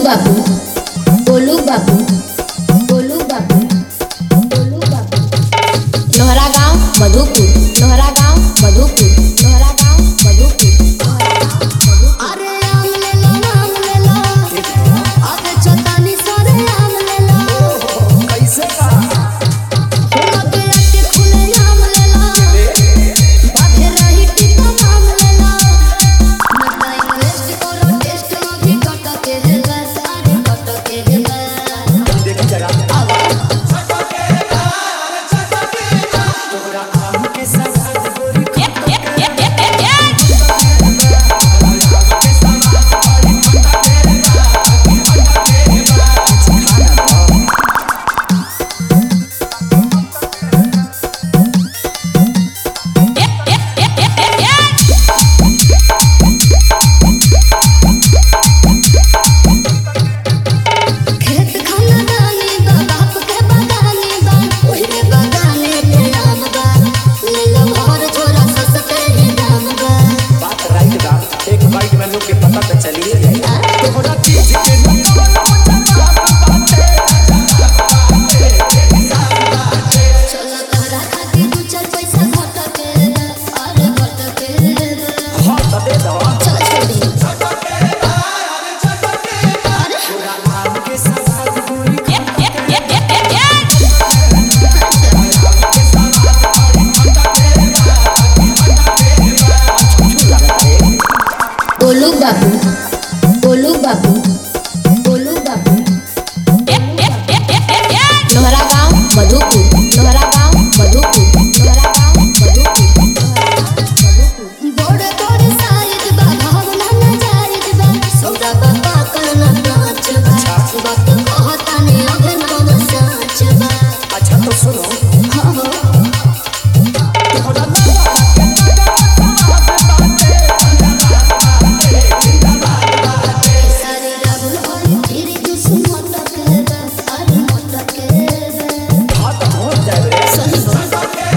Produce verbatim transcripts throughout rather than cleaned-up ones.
बाबू गोलू बाबू गोलू बाबू गोलू बाबू लोहरा गांव मधुपुर लोहरा गांव मधुपुर लोहरा गांव मधुपुर अरे आम ले लो आम ले लो अबे चतानी सारे आम ले लो कैसे का लगे अटे खुले आम ले लो बाधे रही टिका आम ले लो ना इन्वेस्ट करो टेस्ट में भी कट के है सारे कट के है देखी जरा गोलू बाबू गोलू बाबू गोलू बाबू लोहरा गांव मधुपुर लोहरा गांव मधुपुर लोहरा गांव मधुपुर बड़े बड़े साइज बा भावना ना जायज बा सौदा बाबा करना नाच बा वक्त कहता ने अभिनव साच बा अच्छा तो सुनो हाँ हो सारे राहुल होई तेरी दुश्मन के बा अरे मत के बा हाथ पहुंच जाए रे सही बात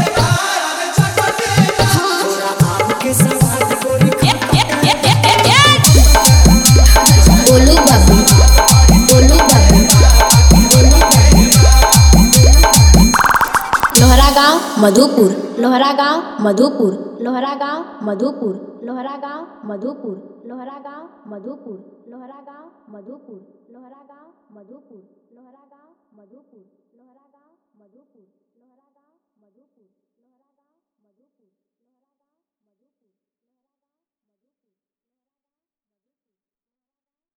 गोलू बाबू गोलू बाबू गोलू बाबू लोहरा गांव मधुपुर लोहरा गांव मधुपुर लोहरा गांव मधुपुर लोहरा गांव मधुपुर लोहरा गांव मधुपुर लोहरा गांव मधुपुर लोहरा गांव मधुपुर लोहरा गांव मधुपुर